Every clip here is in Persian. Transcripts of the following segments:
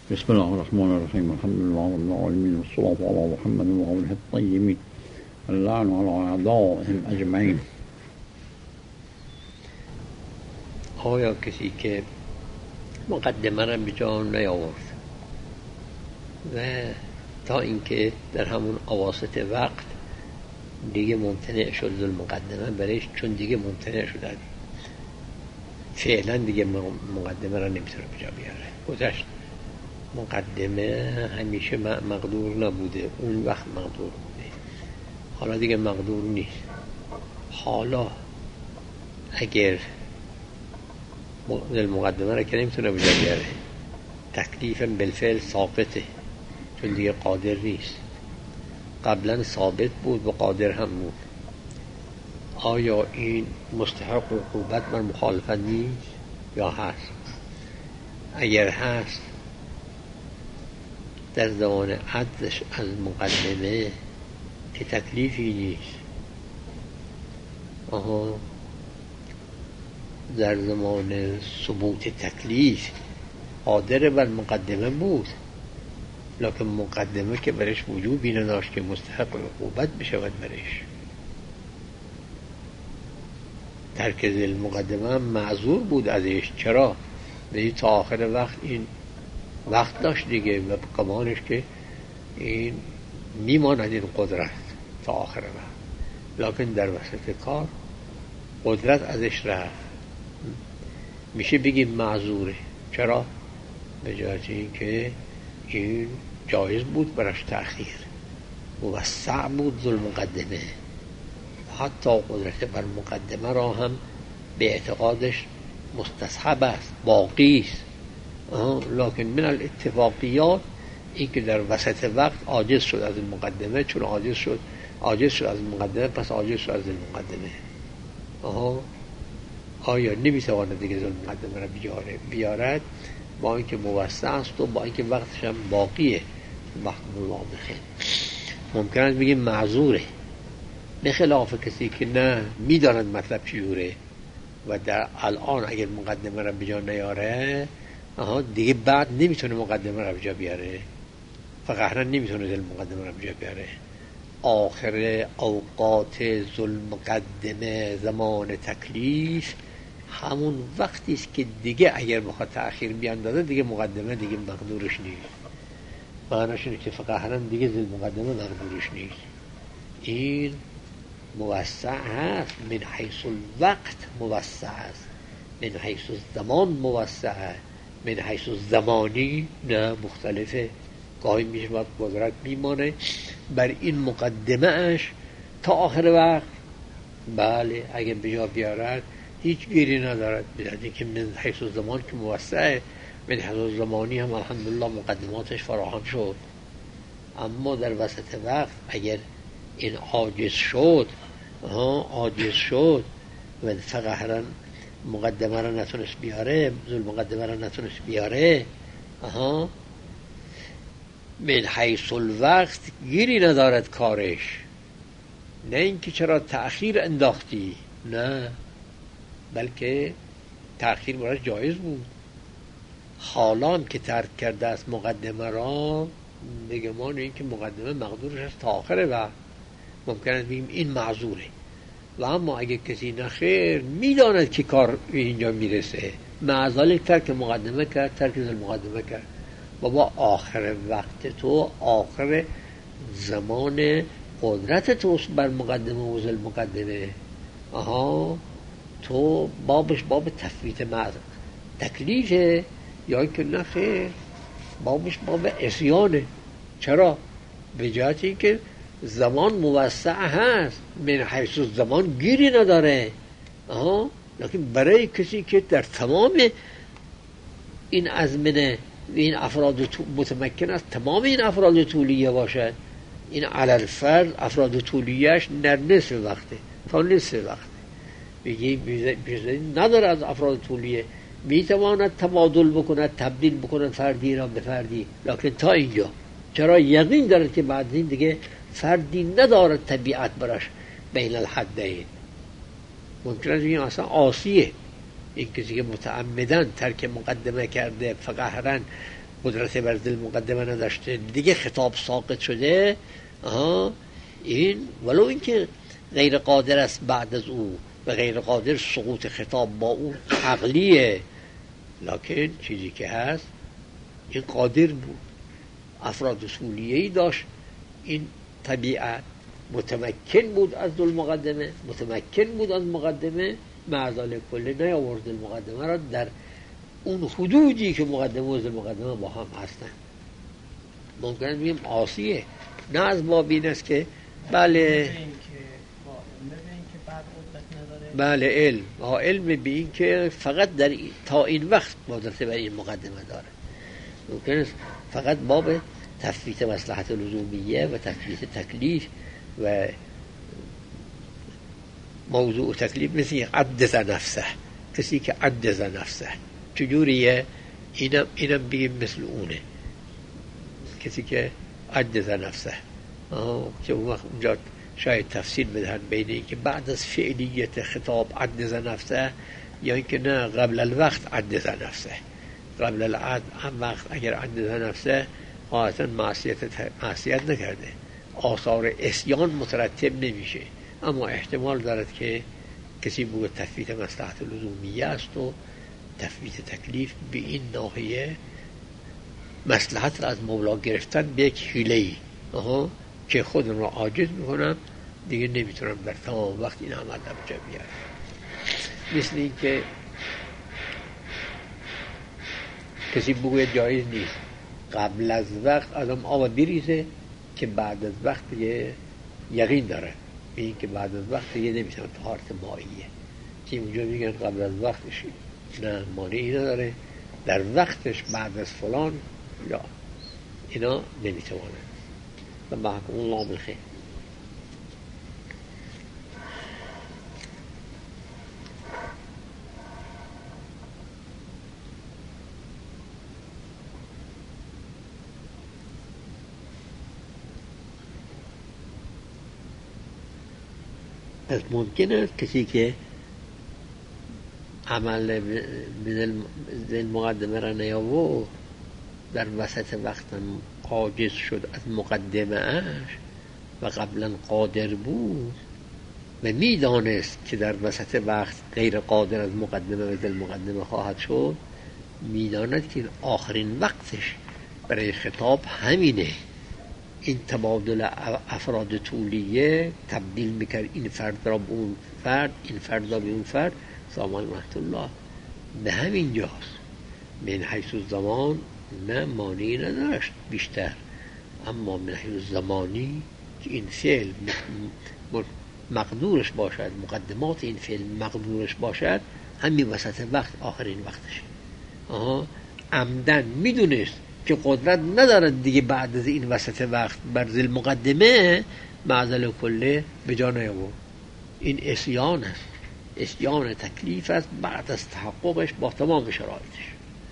بسم الله الرحمن الرحيم. الحمد لله رب العالمين والصلاة على محمد وآله الطيبين اللعن على أعدائهم أجمعين. آیا کسی که مقدمه را به جا نیاورد و تا اینکه در همون اواسط وقت دیگه ممتنع شد ذل مقدمه برایش، چون دیگه ممتنع شد فعلا دیگه مقدمه را نمیتونه به جا بیاره. گذشت مقدمه همیشه مقدور نبوده، اون وقت مقدور بوده، حالا دیگه مقدور نیست. حالا اگر مقدمه را که نمیتونه به جا بیاره، تکلیف بالفعل ثابته، چون دیگه قادر نیست. قبلا ثابت بود و قادر هم بود. آیا این مستحق عقوبت بر مخالفت نیست یا هست؟ اگر هست در زمان عجزش از مقدمه که تکلیفی نیست، در زمان ثبوت تکلیف قادر بر مقدمه بود، لکن مقدمه که برش وجوبی نداشت که مستحق عقوبت بشود برش. ترک ذل مقدمه هم معذور بود ازش. چرا؟ به تا آخر وقت این وقت داشت دیگه و کمانش که این میماند این قدرت تا آخر وقت، لکن در وسط کار قدرت ازش رفت، میشه بگیم معذوره. چرا؟ به جهت این که این جایز بود برش تأخیر، موسع بود ذل مقدمه، حتی قدرت بر مقدمه را هم به اعتقادش مستصحب است، باقی است. لکن من الاتفاقیات این که در وسط وقت عاجز شد از المقدمه، چون عاجز شد از المقدمه، پس عاجز شد از المقدمه. آیا نمیتواند دیگه ذل مقدمه را بیارد با اینکه موسع است و با اینکه وقتش هم باقیه، وقت واضحه، ممکن است بگیم معذوره، به خلاف کسی که نه میداند مطلب چجوره و در الان اگر مقدمه را به جا نیاره دیگه بعد نمیتونه مقدمه را به جا بیاره، فقط نمیتونه ذل مقدمه را به جا بیاره. آخر اوقات ذل مقدمه زمان تکلیف همون وقتی است که دیگه اگر بخواد تأخیر بیاندازه دیگه مقدمه دیگه مقدورش نیست. معناش اینه که فقط دیگه ذل مقدمه مقدورش نیست. این موسع هست، من حیث الوقت موسع است، من حیث الزمان موسع است، من حیث الزمانی نه، مختلفه. گاهی میشه وقت قدرت میمانه بر این مقدمه اش تا آخر وقت، بله اگه به جا بیارد هیچ گیری ندارد، بدهدی که من حیث الزمان که موسعه، من حیث الزمانی هم الحمدلله مقدماتش فراهم شد. اما در وسط وقت اگر این عاجز شد و فقط مقدمه را نتونست بیاره، ذل مقدمه را نتونست بیاره، من حیث الوقت گیری ندارد کارش. نه اینکه چرا تأخیر انداختی، نه، بلکه تأخیر برای جایز بود. حالان که ترک کرده است مقدمه را، بگمان این که مقدمه مقدورش است تا آخر وقت، ممکن است بگیم این معذوره. و اما اگه کسی نخیر میداند که کار اینجا میرسه، معذالی ترک مقدمه کرد، ترک ذل مقدمه کرد، بابا آخر وقت تو، آخر زمان قدرت توست بر مقدمه و ذل مقدمه، تو بابش باب تفویت تکلیفه یا که نخیر بابش باب عصیانه. چرا؟ به جهتی که زمان موسع هست، من حیث زمان گیری نداره، لیکن برای کسی که در تمام این ازمنه این افراد متمکن است، تمام این افراد طولیه باشد، این علی الفرد افراد طولیهش در نصف وقته، تا نصف وقته بگیم نداره از افراد طولیه، میتواند تبادل بکند، تبدیل بکند فردی را به فردی، لیکن تا اینجا. چرا؟ یقین دارد که بعد این دیگه فردی ندارد طبیعت براش بین الحدین. ممکن است این اصلا عاصیه، این کسی که متعمدن ترک مقدمه کرده، فقهرن قدرت بر ذل مقدمه نداشته دیگه خطاب ساقط شده، این ولو اینکه غیر قادر است بعد از او و غیر قادر سقوط خطاب با او عقلیه، لکن چیزی که هست این قادر بود، افراد اصولیه‌ای داشت، این طبیعت متمکن بود از ذل مقدمه، متمکن بود از مقدمه، معذال کله نیاورد المقدمه را در اون حدودی که مقدمه و ذل مقدمه با هم هستن. ممکنه بگیم عاصیه، نه از باب این است که بله علم به این که فقط تا این وقت قدرت بر این مقدمه داره. ممکنه فقط باب تثبیت مصلحت لزومیه و تثبیت تکلیف و موضوع تکلیف مثل عدز نفسه، کسی که عدز نفسه چجوریه؟ اینم بگیم مثل اونه، کسی که عدز نفسه که اون وقت اونجا شاید تفسیر بدهن بین این که بعد از فعلیت خطاب عدز نفسه یا اینکه نه قبل الوقت عدز نفسه. قبل الوقت اگر عدز نفسه قاطعا معصیت نکرده، آثار عصیان مترتب نمیشه، اما احتمال دارد که کسی بگه تثبیت مصلحت لزومیه است و تثبیت تکلیف به این ناحیه مصلحت را از مولا گرفتن به یک حیله‌ای که خودم را عاجز میکنم، دیگه نمیتونم در تمام وقت این عمل را بجا بیارم. مثل این که کسی بگوید جایز نیست قبل از وقت آدم آب بریزه که بعد از وقت یقین داره به این که بعد از وقت نمیتونه طهارت مائیه، که اونجا میگن قبل از وقتش نه مانعی نداره، در وقتش بعد از فلان لا، اینا نمیتونه. و محکم الله بالخیر. پس ممکن است کسی که عمل ذل مقدمه را نیاورد در وسط وقت عاجز شد از مقدمه اش و قبلا قادر بود و میدانست که در وسط وقت غیر قادر از مقدمه و ذل مقدمه خواهد شد، میداند که آخرین وقتش برای خطاب همینه. این تبادل افراد طولیه تبدیل میکرد این فرد را به اون فرد، این فرد را به اون فرد. سامان رحمت الله به همین جاست، من حیث الزمان نه مانعی نداشت بیشتر، اما من حیث زمانی که این فعل مقدورش باشد، مقدمات این فعل مقدورش باشد، همین وسط وقت آخرین وقتش. عمدن میدونست که قدرت ندارد دیگه بعد از این وسط وقت بر ذل مقدمه معزل کله به جا نیاورد. این عصیان است، عصیان تکلیف است بعد از تحققش با تمام شرایطش.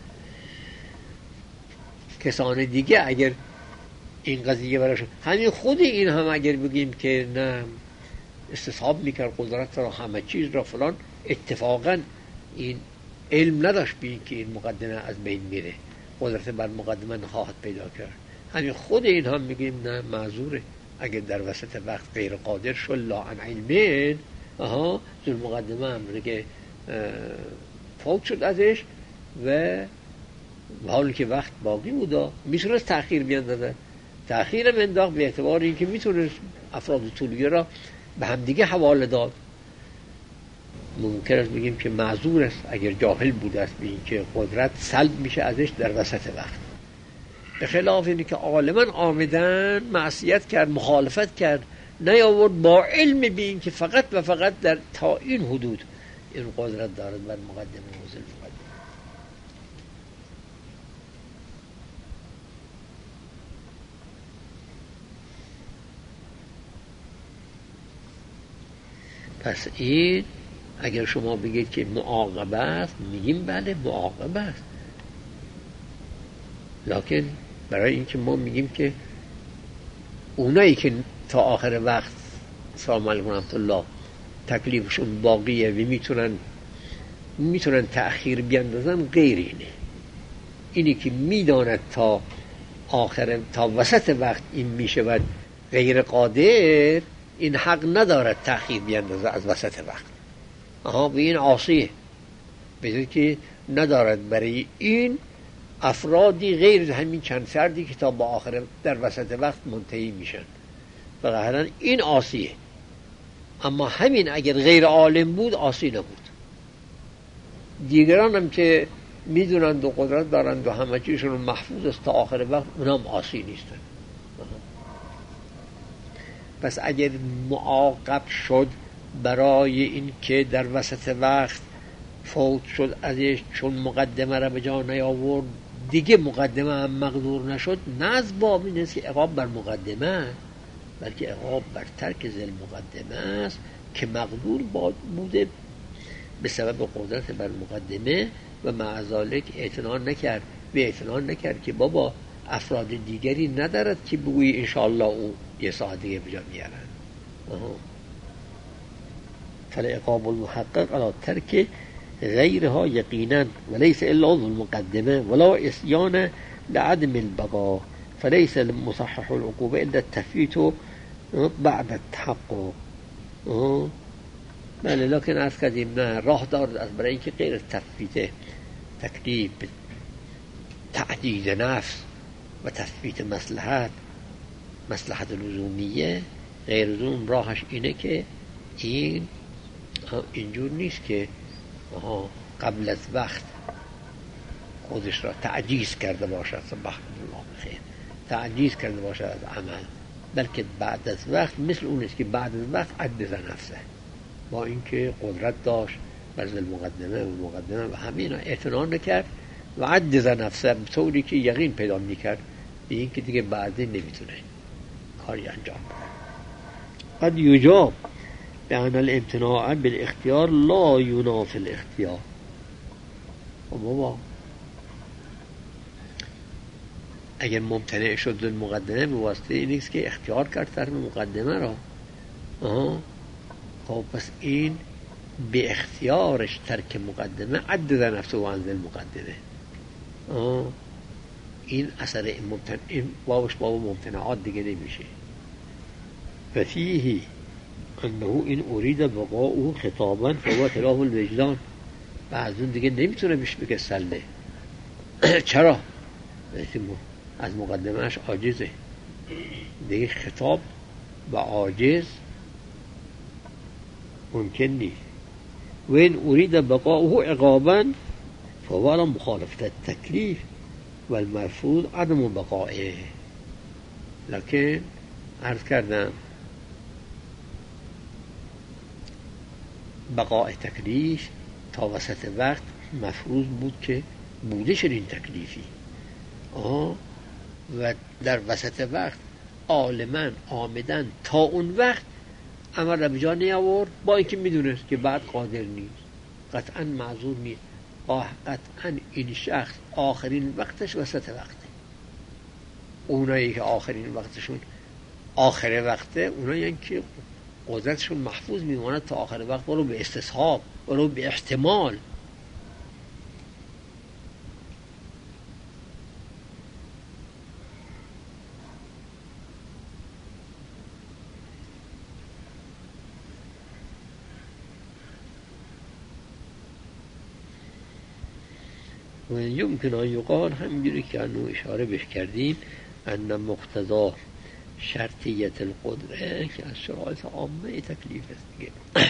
کسان دیگه اگر این قضیه براشون همین خود این هم اگر بگیم که نه استصحاب میکرد قدرت را همه چیز را فلان، اتفاقا این علم نداشت به این که این مقدمه از بین میره، قدرت بر مقدمه نخواهد پیدا کرد. همین خود این هم میگیم نه معذوره اگر در وسط وقت غیر قادر شد لا عن علمین ذل مقدمه هم که فوت شد ازش و حالی که وقت باقی بودا میتونست تأخیر بیندازه، تأخیر بنداخت به اعتبار اینکه میتونست افراد طولیه را به همدیگه حواله داد. ممکن است بگیم که معذور است اگر جاهل بوده است به این که قدرت سلب میشه ازش در وسط وقت، به خلاف اینی که عالما آمدن معصیت کرد، مخالفت کرد، نیاورد با علم به این که فقط و فقط در تا این حدود این قدرت دارد بر مقدمه و ذل مقدمه. پس این اگر شما بگید که معاقبه است، میگیم بله معاقبه است، لکن برای اینکه ما میگیم که اونایی که تا آخر وقت سلام علیکم رحمت الله تکلیفشون باقیه و میتونن تأخیر بیندازن، غیر اینه. اینی که میداند تا آخر تا وسط وقت این میشود غیر قادر، این حق ندارد تأخیر بیندازه از وسط وقت. به این عاصیه، بذارید که ندارد برای این افرادی غیر همین چند فردی که تا با آخر در وسط وقت منتهی میشن، فقط این عاصیه. اما همین اگر غیر عالم بود عاصی نبود. دیگران هم که میدونند و قدرت دارند و همه چیزشون محفوظ است تا آخر وقت، اونام عاصی نیستن. پس اگر معاقب شد برای این که در وسط وقت فوت شد ازش چون مقدمه را به جا نیاورد، دیگه مقدمه هم مقدور نشد، نه از باب این است که عقاب بر مقدمه، بلکه عقاب بر ترک ذل مقدمه است که مقدور بوده به سبب قدرت بر مقدمه و مع ذلک اعتنا نکرد و اعتنا نکرد که بابا افراد دیگری ندارد که بگویی انشاءالله او یه ساعت دیگه بجا میارن. فالعقاب المحقق على ترک غیرها یقینا وليس الا ذو المقدمه ولا اسیان لعدم البقاء فليس مصحح العقوبه الا التفویت بعد التحقق. بله، لکن عرض کردیم نه، راه دارد از برای اینکه غیر تفویت تکلیف، تعجیز نفس و تثبیت مصلحت لزومیه، غیر لزوم راهش اینه که این اینجور نیست که قبل از وقت خودش را تعجیز کرده باشد، سبحان الله بخیر، تعجیز کرده باشد از عمل، بلکه بعد از وقت مثل اون است که بعد از وقت عجز نفسه، با اینکه قدرت داشت بر المقدمه و مقدمه و همین اعتنا نکرد و عجز نفسه، به طوری که یقین پیدا میکرد به این که دیگه بعدی نمیتونه کاری انجام بده. قد یجاب بأن الامتناع بالاختیار لا ينافي الاختیار. بابا اگر ممتنع شد در مقدمه به واسطه این نیست که اختیار کرد طرف مقدمه را، خب پس این به اختیارش ترک مقدمه عدد نفسه و انزل مقدمه، این اثر این بابش باب ممتنعات دیگه نمیشه. ففیه انه این ارید بقاؤه خطابا فهو تلاه الوجدان، و از اون دیگه نمیتونه بهش بگه سله. چرا؟ از مقدمهش عاجزه دیگه، خطاب و عاجز ممکن نیست. و این ارید بقاؤه عقابا فهو على مخالفت التکلیف و المفروض عدم بقائه. لکن عرض کردم بقاء تکلیف تا وسط وقت مفروض بود که بوده شدین تکلیفی، و در وسط وقت عالماً آمدن تا اون وقت عمل را به جا نیاورد، با اینکه میدونست که بعد قادر نیست، قطعاً معذور نیست، قطعاً این شخص آخرین وقتش وسط وقته. اونایی که آخرین وقتشون آخر وقته، اونایی که قدرتشون محفوظ میماند تا آخر وقت، ولو به استصحاب ولو به احتمال. و یمکن ان یقال، همینجوری که انو اشاره بش کردیم، ان مقتضا شرطیت القدره که از شرایط عامه تکلیف است دیگه،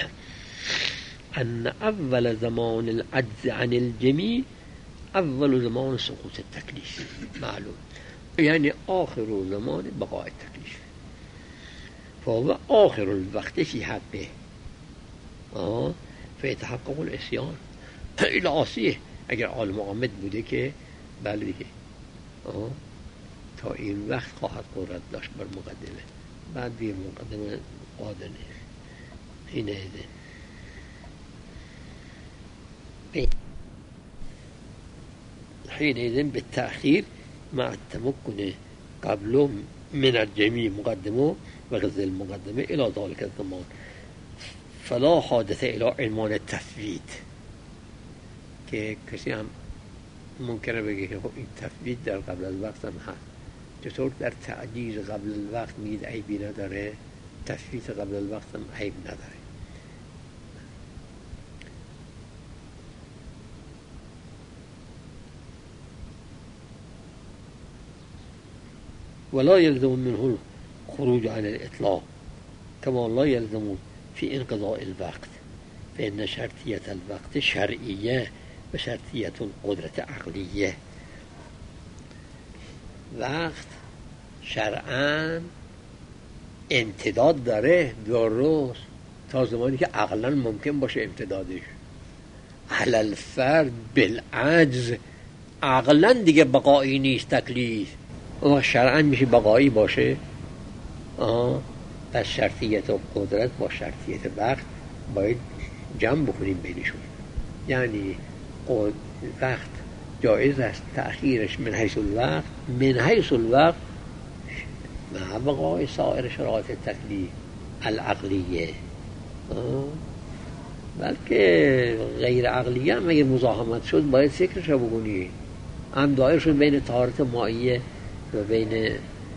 ان اول زمان العجز عن الجمیع اول زمان سقوط التکلیف معلوم، یعنی آخر زمان بقاء التکلیف، فهو آخر الوقت فی حقه فیتحقق العصیان العاصیه. اگر عالم عامد بوده که بله دیگه تا این وقت خواهد قدرت داشت بر مقدمه، بعد دیگه مقدمه قادر نیست. حينئذ بالتأخير مع التمكن قبل من الجميع مقدمه وغز المقدمه إلى ذلك الزمان فلا حادث إلى عنوان التثبيت، که کسی هم ممکنه بگه که خب این تفویت در قبل الوقت هم هست. چطور در تعجیل قبل الوقت میگید عیبی نداره، تفویت قبل الوقت هم عیب نداره. ولا يلزم منه الخروج عن الإطلاق كما لا يلزم في انقضاء الوقت، فإن شرطية الوقت شرعية و شرطية قدرت عقلیه. وقت شرعاً امتداد داره، درست، تا زمانی که عقلاً ممکن باشه امتدادش. علی الفرد بالعجز، عقلاً دیگه بقایی نیست تکلیف، اما شرعاً میشه بقایی باشه. پس شرطیت و قدرت با شرطیت وقت باید جمع بکنیم بینشون. یعنی وقت جایز است تأخیرش من حیث الوقت، من حیث الوقت مع بقای سایر شرایط تکلیف العقلیه. بلکه غیر عقلیه هم اگر مزاحمت شد باید ذکرش رو بکنی. هم دایر شد بین طهارت مائیه و بین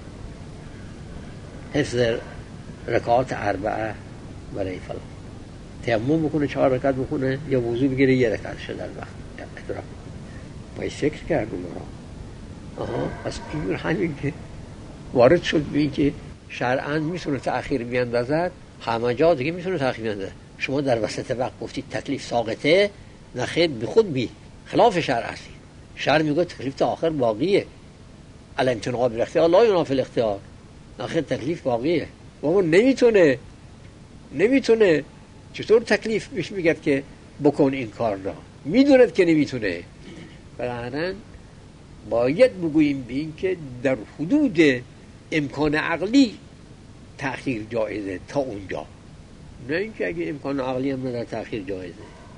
حفظ رکعات اربعه برای فلا. تیمم بکنه 4 رکعت بکنه یا وضو بگیره 1 رکعت شد در وقت ادراک باید فکر کرد اون را. پس این همین که وارد شد به این که شرعاً میتونه تأخیر بیاندازد، همه جا دیگه میتونه تأخیر بیاندازد. شما در وسط وقت گفتید تکلیف ساقطه، نخیر به خود بی خلاف شرع هستی. شرع میگه تکلیف تا آخر باقیه، الامتناع بالاختیار لا ینافی الاختیار، نخیر تکلیف باقیه. بابا نمیتونه چطور تکلیف بهش میگه که بکن این کار را، میدوند که نمیتونه. بنابراین باید بگوییم به این که در حدود امکان عقلی تأخیر جایزه تا اونجا، نه اینکه اگه امکان عقلی هم نداره تأخیر جایزه.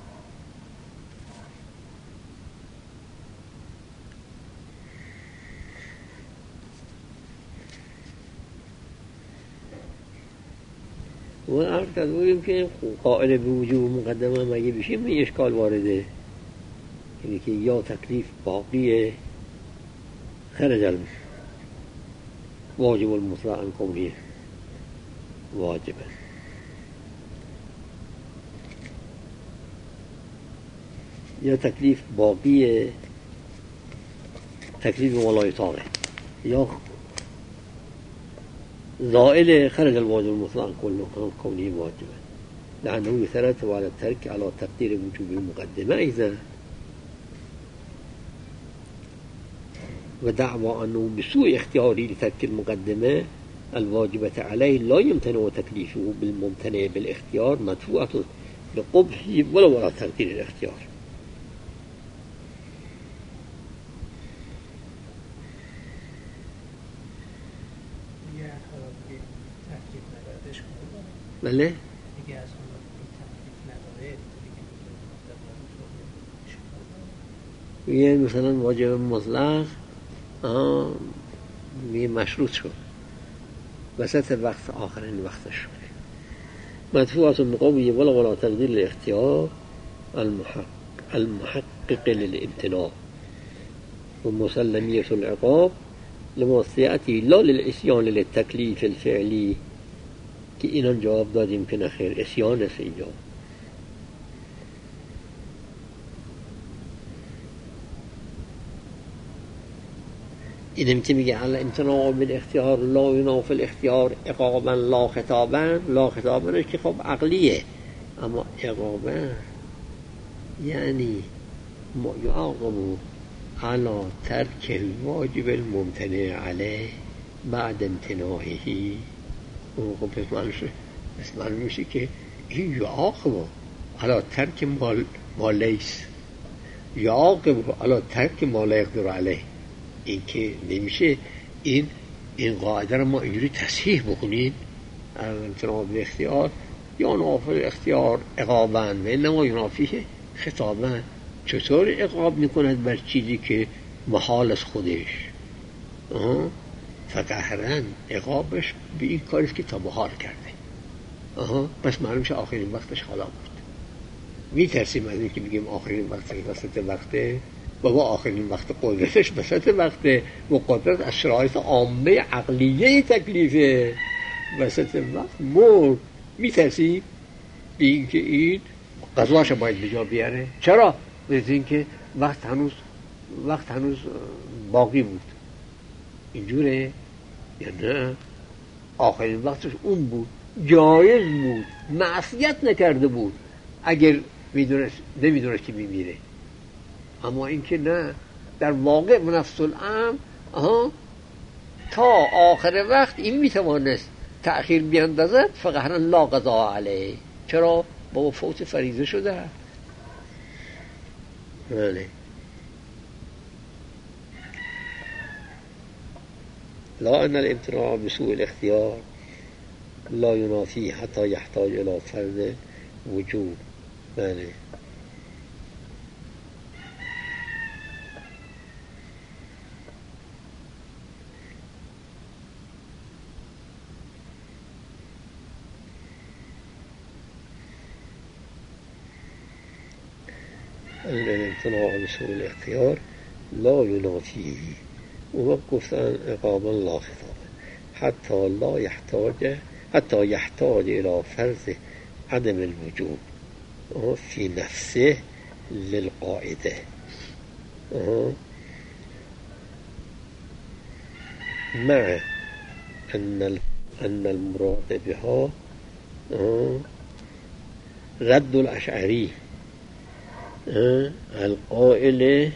و عرض کردیم که قائل به وجوب مقدمه مگه بشیم این اشکال وارده، یعنی که یا تکلیف باقیه خرج واجب المطلق عن کونه واجبه، یا تکلیف باقیه تکلیف ولای طاقه، یا زائل خرج الواجب المطلق عن كونه واجبا لأنه يترتب على الترك على تقدير وجوب المقدمة إذا ودعوى أنه بسوء اختياره لترك المقدمة الواجبة عليه لا يمتنع تكليفه بالممتنع بالاختيار مدفوعة بقبحه ولو على تقدير الاختيار. بله یه مثلا واجب مطلق یه مشروط شد وسط وقت آخرین وقتش شد مدفوعة بقوله ولا تقدير الاختيار المحقق للامتناع ومسلمية العقاب لموسعته لا للعصيان للتكليف الفعلي که اینا جواب دادیم که نخیر عصیان است اینجا. اینم که میگه علی امتناع بالاختیار لا ینافی الاختیار عقابا لا خطابا، لا خطابا که خب عقلیه، اما عقابا یعنی یعاقب علی ترک الواجب الممتنع علیه بعد امتناعه. اون خب پس معلوم میشه که این یعاقب علی ترک ما لیس، یعاقب علی ترک ما لا یقدر علیه. این که نمیشه این قاعده رو ما اینجوری تصحیح بکنیم امتناع بالاختیار یا نافی الاختیار عقابا و انما ینافیه خطابا. چطور عقاب میکند بر چیزی که محال از خودش؟ فقهرن عقابش به این کاریست که تا محال کرده. پس معلوم شه آخرین وقتش حالا بود. میترسیم از این که بگیم آخرین وقت وسط وقته، بابا آخرین وقت قدرتش وسط وقته و قدرت از شرایط عامه عقلیه تکلیفه. وسط وقت مرد. میترسی به این که این قضاش باید بجا بیاره؟ چرا؟ به این که وقت هنوز باقی بود. اینجوره یا نه؟ آخرین وقتش اون بود، جایز بود، معصیت نکرده بود اگر نمیدونست که میمیره. اما این که نه، در واقع نفس الامر تا آخر وقت این میتوانست تأخیر بیاندازد، فقهرا لا قضا علیه. چرا؟ بابا فوت فریضه شده. بله. لا ان الامتناع بسوء الاختیار لا ينافي حتى يحتاج الى فرض وجوب. بله. الامتناع بسوء الاختیار لا ينافي و گفتن اقاما لا خطابه حتى يحتاج الى فرض عدم الوجوب في نفسه للقاعده مع ان المراد بها رد الاشعری القائل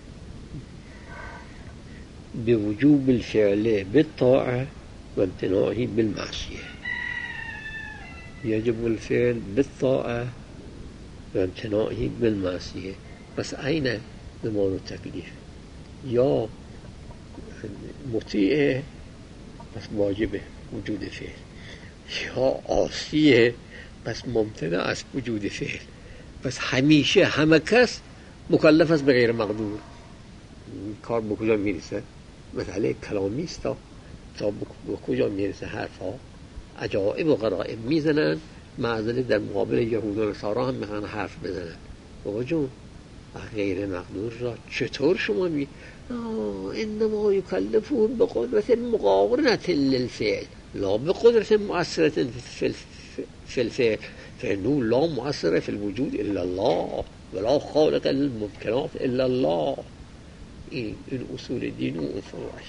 بوجوب الفعل بالطاعة وامتناعه بالمعصية. يجب الفعل بالطاعة وامتناعه بالمعصية. بس أين ضمان التكليف؟ يا مطيع بس واجبه وجود فعل، یا عاصیه بس ممتنع است وجود فعل. بس همیشه همه کس مکلف است به غیر مقدور. کار به کجا میرسه؟ مسئله کلامی است تا به کجا میرسه؟ حرفا عجائب و غرائب میزنن، معذره در مقابل یهود و نصارا هم میخوان حرف بزنن. بابا جون غیر مقدور را چطور شما انما یکلفون به قدرت مقارنة للفعل لا به قدرت مؤثرة في الفعل فإنه لا مؤثر في الوجود إلا الله ولا خالق للممكنات إلا الله. این اصول دین و فروعش.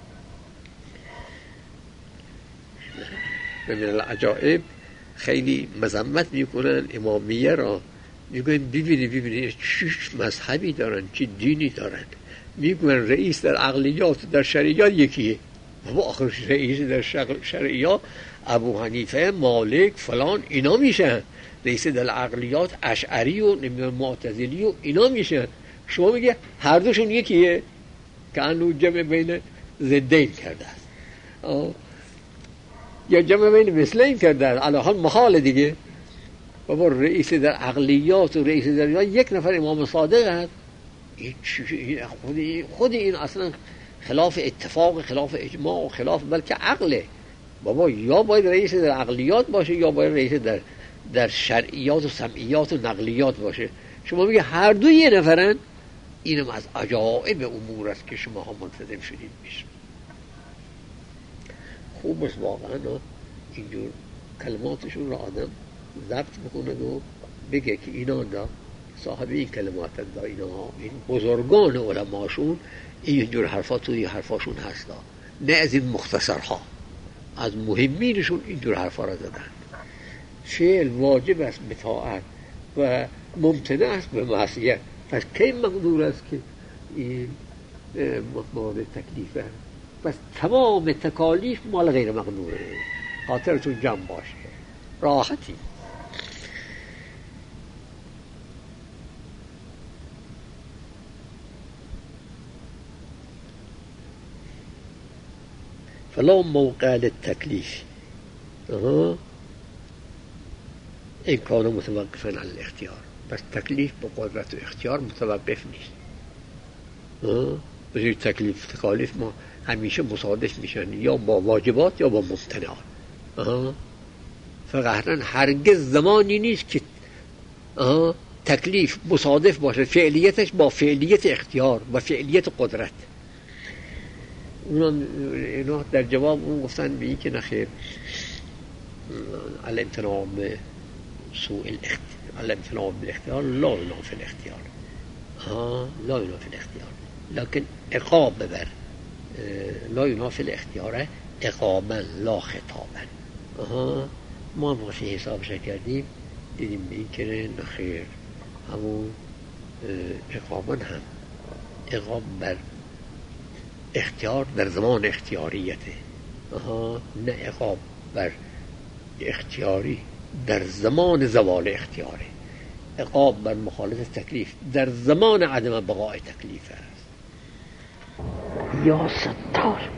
و من العجائب خیلی مذمت میکنن امامیه را، میگن ببینی چه مذهبی دارن، چه دینی دارن. میگن رئیس در عقلیات در شرعیات یکیه. بابا آخر رئیس در شرعیات ابو حنیفه، مالک، فلان اینا میشن. رئیس در عقلیات اشعری و معتزلی و اینا میشن. شما میگه هر دوشون یکیه که انو جمع بین ضدین کرده است یا جمع بین مثلین کرده است. علی حال محال دیگه. بابا رئیس در عقلیات و رئیس در یک نفر امام صادق است. خود این اصلا خلاف اتفاق، خلاف اجماع، خلاف بلکه عقله. بابا یا باید رئیس در عقلیات باشه یا باید رئیس در شرعیات و سمعیات و نقلیات باشه. شما میگه هر دو یه نفرن. اینم از عجائب امور است که شما ها منتظم شدید میشه. خوب است واقعا اینجور کلماتشون را آدم ضبط بکنه و بگه که اینا دا صاحب این کلمات دا، اینا این بزرگان علماشون اینجور حرفات توی حرفاشون هستا، نه از این مختصرها، از مهمینشون اینجور حرفا را دادن. فعل واجب است به طاعت و ممتنع است به معصیت. پس کی مقدور است که این مورد تکلیفه؟ پس تمام تکالیف مال غیر مقدوره. خاطرتون جمع باشه، راحتی. فلا موقع للتکلیف این کانو متوقفا علی الاختیار. پس تکلیف با قدرت و اختیار متوقف نیست. بسید تکالیف ما همیشه مصادف میشن یا با واجبات یا با ممتنعات. فقهرن هرگز زمانی نیست که تکلیف مصادف باشه فعلیتش با فعلیت اختیار و فعلیت قدرت. اونا در جواب اون گفتن به این که نخیر الامتناع سوء الامتناع بالاختیار لا ينافي الاختیار، لا ينافي الاختیار، لكن عقاب ببر لا ينافي الاختیار عقابا لا خطابا. ما هم وقتی حسابش کردیم دیدیم این که نخیر همون عقابا هم عقاب بر اختیار در زمان اختیاریته، نه عقاب بر اختیاری در زمان زوال اختیاره. عقاب بر مخالف تکلیف در زمان عدم بقای تکلیف است. یا ستار